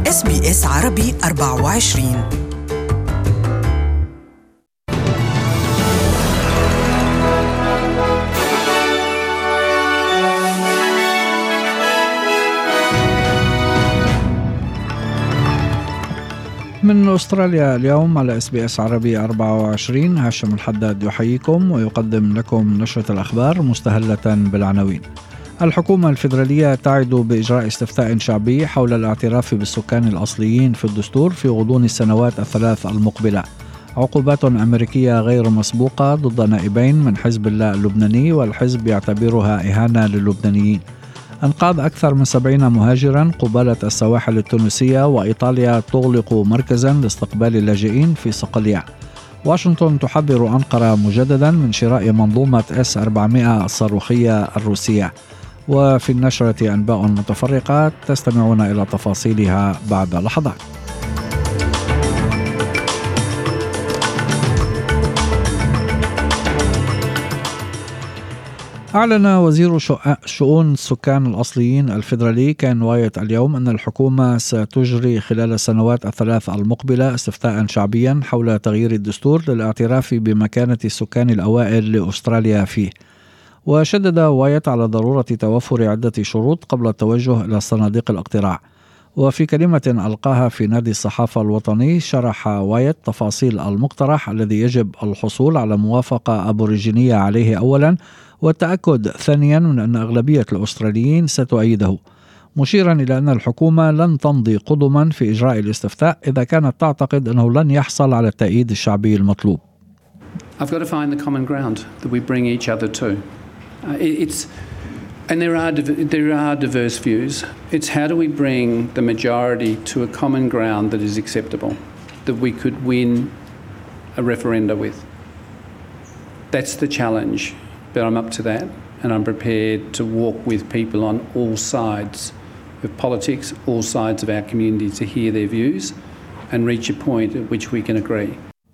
SBS عربي 24. من أستراليا اليوم على SBS عربي 24. هاشم الحداد يحييكم ويقدم لكم نشرة الأخبار مستهلة بالعناوين. الحكومة الفيدرالية تعد بإجراء استفتاء شعبي حول الاعتراف بالسكان الأصليين في الدستور في غضون السنوات الثلاث المقبلة. عقوبات أمريكية غير مسبوقة ضد نائبين من حزب الله اللبناني، والحزب يعتبرها إهانة للبنانيين. أنقاذ أكثر من 70 مهاجرا قبالة السواحل التونسية، وإيطاليا تغلق مركزا لاستقبال اللاجئين في صقلية. واشنطن تحذر أنقرة مجددا من شراء منظومة S-400 الصاروخية الروسية. وفي النشرة أنباء متفرقة تستمعون إلى تفاصيلها بعد لحظات. أعلن وزير شؤون السكان الأصليين الفيدرالي كين وايت اليوم أن الحكومة ستجري خلال السنوات الثلاث المقبلة استفتاء شعبيا حول تغيير الدستور للاعتراف بمكانة السكان الأوائل لأستراليا فيه. وشدد وايت على ضرورة توفر عدة شروط قبل التوجه إلى صناديق الاقتراع. وفي كلمة ألقاها في نادي الصحافة الوطني، شرح وايت تفاصيل المقترح الذي يجب الحصول على موافقة أبوريجينية عليه أولا، والتأكد ثانيا من أن أغلبية الأستراليين ستؤيده، مشيرا إلى أن الحكومة لن تمضي قدما في إجراء الاستفتاء إذا كانت تعتقد أنه لن يحصل على التأييد الشعبي المطلوب. I've got to find the common ground that we bring each other to. And there are diverse views. It's how do we bring the majority to a common ground that is acceptable, that we could win a referenda with. That's the challenge, but I'm up to that, and I'm prepared to walk with people on all sides of politics, all sides of our community, to hear their views and reach a point at which we can agree.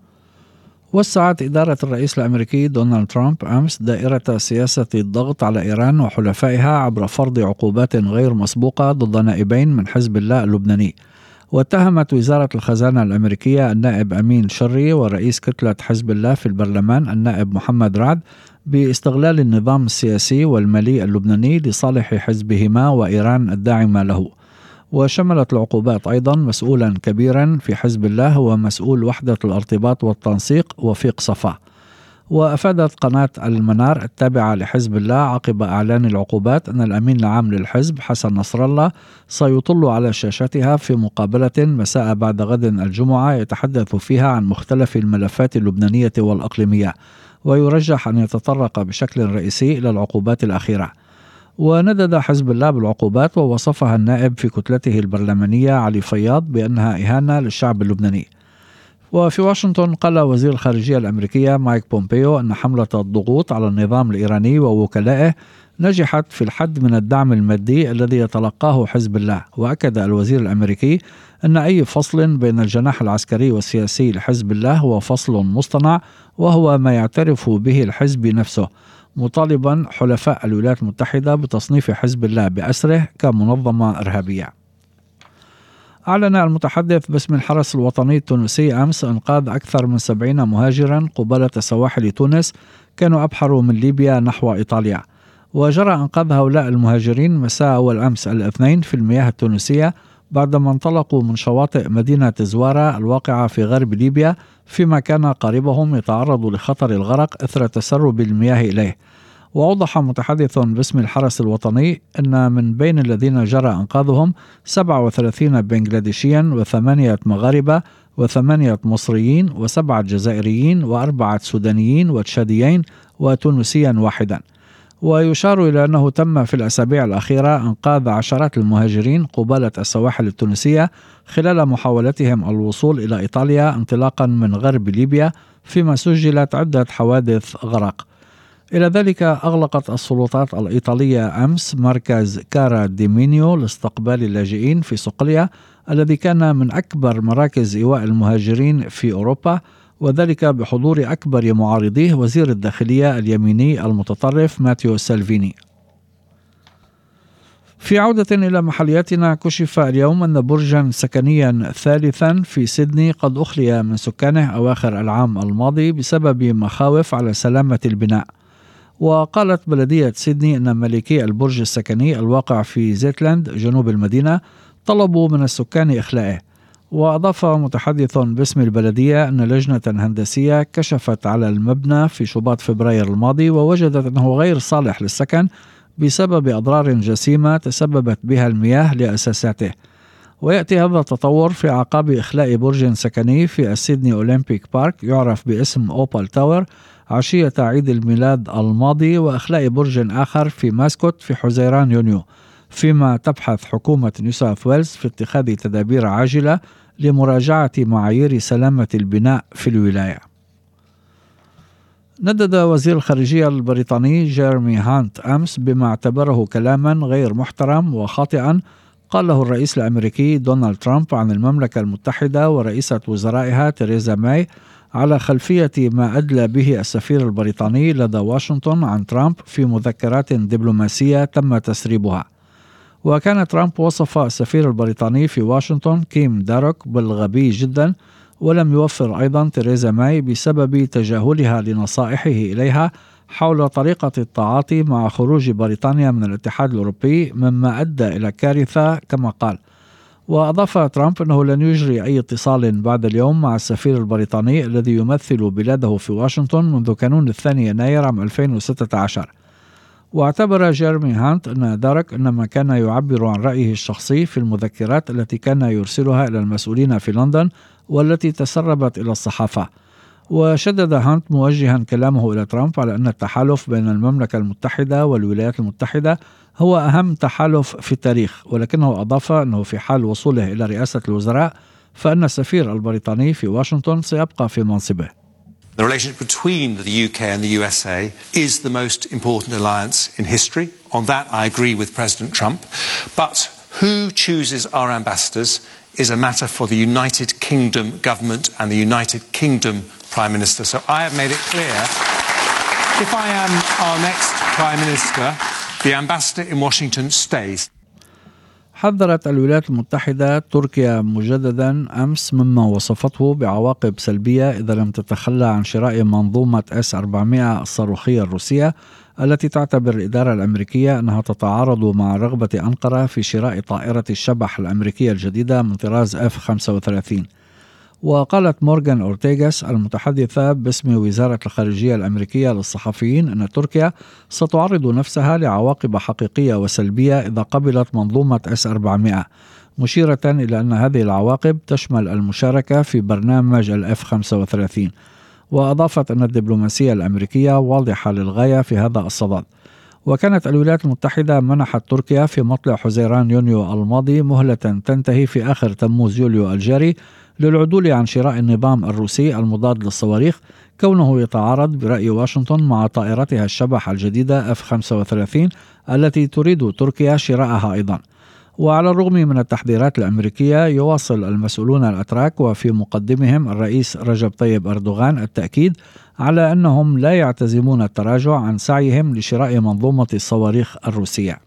وسعت إدارة الرئيس الأمريكي دونالد ترامب أمس دائرة سياسة الضغط على إيران وحلفائها عبر فرض عقوبات غير مسبوقة ضد نائبين من حزب الله اللبناني. واتهمت وزارة الخزانة الأمريكية النائب أمين شري ورئيس كتلة حزب الله في البرلمان النائب محمد رعد باستغلال النظام السياسي والمالي اللبناني لصالح حزبهما وإيران الداعمة له. وشملت العقوبات أيضا مسؤولا كبيرا في حزب الله هو مسؤول وحدة الارتباط والتنسيق وفيق صفا. وأفادت قناة المنار التابعة لحزب الله عقب إعلان العقوبات أن الأمين العام للحزب حسن نصر الله سيطل على شاشتها في مقابلة مساء بعد غد الجمعة يتحدث فيها عن مختلف الملفات اللبنانية والأقليمية، ويرجح أن يتطرق بشكل رئيسي إلى العقوبات الأخيرة. وندد حزب الله بالعقوبات ووصفها النائب في كتلته البرلمانية علي فياض بأنها إهانة للشعب اللبناني. وفي واشنطن قال وزير الخارجية الأمريكية مايك بومبيو أن حملة الضغوط على النظام الإيراني ووكلائه نجحت في الحد من الدعم المادي الذي يتلقاه حزب الله. وأكد الوزير الأمريكي أن أي فصل بين الجناح العسكري والسياسي لحزب الله هو فصل مصطنع، وهو ما يعترف به الحزب نفسه، مطالبا حلفاء الولايات المتحدة بتصنيف حزب الله بأسره كمنظمة إرهابية. أعلن المتحدث باسم الحرس الوطني التونسي أمس إنقاذ أكثر من 70 مهاجرا قبالة سواحل تونس كانوا أبحروا من ليبيا نحو إيطاليا. وجرى إنقاذ هؤلاء المهاجرين مساء أول أمس الاثنين في المياه التونسية بعدما انطلقوا من شواطئ مدينة زوارة الواقعة في غرب ليبيا، فيما كان قريبهم يتعرض لخطر الغرق إثر تسرب المياه إليه. وأوضح متحدث باسم الحرس الوطني أن من بين الذين جرى إنقاذهم 37 بنغلاديشيا و8 مغاربة و8 مصريين و7 جزائريين و4 سودانيين وتشاديين وتونسيا واحدا. ويشار إلى أنه تم في الأسابيع الأخيرة إنقاذ عشرات المهاجرين قبالة السواحل التونسية خلال محاولتهم الوصول إلى إيطاليا انطلاقا من غرب ليبيا، فيما سجلت عدة حوادث غرق. إلى ذلك أغلقت السلطات الإيطالية أمس مركز كارا دي مينيو لاستقبال اللاجئين في صقلية، الذي كان من أكبر مراكز إيواء المهاجرين في أوروبا، وذلك بحضور أكبر معارضيه وزير الداخلية اليميني المتطرف ماتيو سالفيني. في عودة إلى محلياتنا، كشف اليوم أن برجا سكنيا ثالثا في سيدني قد أخلي من سكانه أواخر العام الماضي بسبب مخاوف على سلامة البناء. وقالت بلدية سيدني أن مالكي البرج السكني الواقع في زيتلاند جنوب المدينة طلبوا من السكان إخلاءه. وأضاف متحدث باسم البلدية أن لجنة هندسية كشفت على المبنى في شباط فبراير الماضي ووجدت أنه غير صالح للسكن بسبب أضرار جسيمة تسببت بها المياه لأساساته. ويأتي هذا التطور في أعقاب إخلاء برج سكني في السيدني أولمبيك بارك يعرف باسم أوبال تاور عشية عيد الميلاد الماضي، وإخلاء برج آخر في ماسكوت في حزيران يونيو، فيما تبحث حكومة نيو ساوث ويلز في اتخاذ تدابير عاجلة لمراجعة معايير سلامة البناء في الولاية. ندد وزير الخارجية البريطاني جيرمي هانت أمس بما اعتبره كلاما غير محترم وخاطئا قاله الرئيس الأمريكي دونالد ترامب عن المملكة المتحدة ورئيسة وزرائها تيريزا ماي على خلفية ما أدلى به السفير البريطاني لدى واشنطن عن ترامب في مذكرات دبلوماسية تم تسريبها. وكان ترامب وصف السفير البريطاني في واشنطن كيم داروك بالغبي جدا، ولم يوفر أيضا تيريزا ماي بسبب تجاهلها لنصائحه إليها حول طريقة التعاطي مع خروج بريطانيا من الاتحاد الأوروبي، مما أدى إلى كارثة كما قال. وأضاف ترامب أنه لن يجري أي اتصال بعد اليوم مع السفير البريطاني الذي يمثل بلاده في واشنطن منذ كانون 2 يناير عام 2016. واعتبر جيرمي هانت أن دارك إنما كان يعبر عن رأيه الشخصي في المذكرات التي كان يرسلها إلى المسؤولين في لندن والتي تسربت إلى الصحافة. وشدد هانت موجها كلامه إلى ترامب على أن التحالف بين المملكة المتحدة والولايات المتحدة هو أهم تحالف في التاريخ، ولكنه أضاف أنه في حال وصوله إلى رئاسة الوزراء فإن السفير البريطاني في واشنطن سيبقى في منصبه. The relationship between the UK and the USA is the most important alliance in history. On that, I agree with President Trump. But who chooses our ambassadors is a matter for the United Kingdom government and the United Kingdom Prime Minister. So I have made it clear, if I am our next Prime Minister, the ambassador in Washington stays. حذرت الولايات المتحدة تركيا مجددا أمس مما وصفته بعواقب سلبية إذا لم تتخلى عن شراء منظومة S-400 الصاروخية الروسية، التي تعتبر الإدارة الأمريكية أنها تتعارض مع رغبة أنقرة في شراء طائرة الشبح الأمريكية الجديدة من طراز F-35. وقالت مورغان أورتيغاس المتحدثة باسم وزارة الخارجية الأمريكية للصحفيين أن تركيا ستعرض نفسها لعواقب حقيقية وسلبية إذا قبلت منظومة S-400، مشيرة إلى أن هذه العواقب تشمل المشاركة في برنامج F-35. وأضافت أن الدبلوماسية الأمريكية واضحة للغاية في هذا الصدد. وكانت الولايات المتحدة منحت تركيا في مطلع حزيران يونيو الماضي مهلة تنتهي في آخر تموز يوليو الجاري للعدول عن شراء النظام الروسي المضاد للصواريخ، كونه يتعارض برأي واشنطن مع طائرتها الشبح الجديدة F-35 التي تريد تركيا شراءها أيضا. وعلى الرغم من التحذيرات الأمريكية، يواصل المسؤولون الأتراك وفي مقدمهم الرئيس رجب طيب أردوغان التأكيد على أنهم لا يعتزمون التراجع عن سعيهم لشراء منظومة الصواريخ الروسية.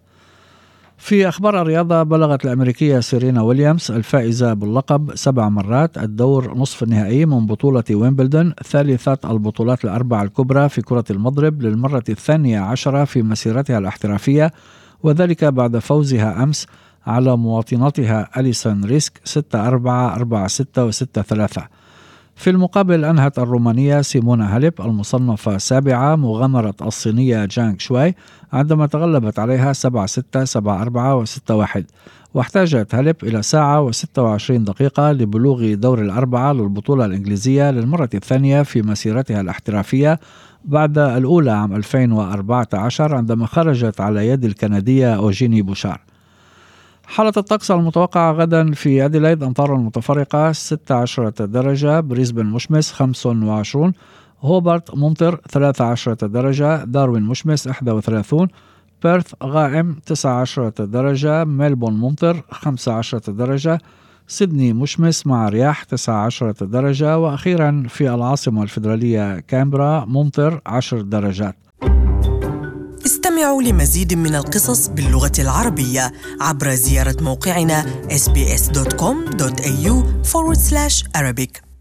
في أخبار الرياضة، بلغت الأمريكية سيرينا ويليامز الفائزة باللقب 7 مرات الدور نصف النهائي من بطولة ويمبلدون، ثالثة البطولات الأربع الكبرى في كرة المضرب للمرة 12 في مسيرتها الاحترافية، وذلك بعد فوزها أمس على مواطنتها أليسون ريسك 6-4 4-6 و6-3. في المقابل أنهت الرومانية سيمونا هاليب المصنفة 7 مغامرة الصينية جانغ شواي عندما تغلبت عليها 7-6 7-4 و6-1، واحتاجت هاليب إلى ساعة و26 دقيقة لبلوغ دور الأربعة للبطولة الإنجليزية للمرة الثانية في مسيرتها الاحترافية بعد الأولى عام 2014 عندما خرجت على يد الكندية أوجيني بوشار. حالة الطقس المتوقعة غدا في أديلايد أمطار متفرقة 16 درجة، بريسبن مشمس 25، هوبارت ممطر 13 درجة، داروين مشمس 31، بيرث غائم 19 درجة، ميلبون ممطر 15 درجة، سيدني مشمس مع رياح 19 درجة، وأخيرا في العاصمة الفيدرالية كامبرا ممطر 10 درجات. استمعوا لمزيد من القصص باللغة العربية عبر زيارة موقعنا sbs.com.au/Arabic.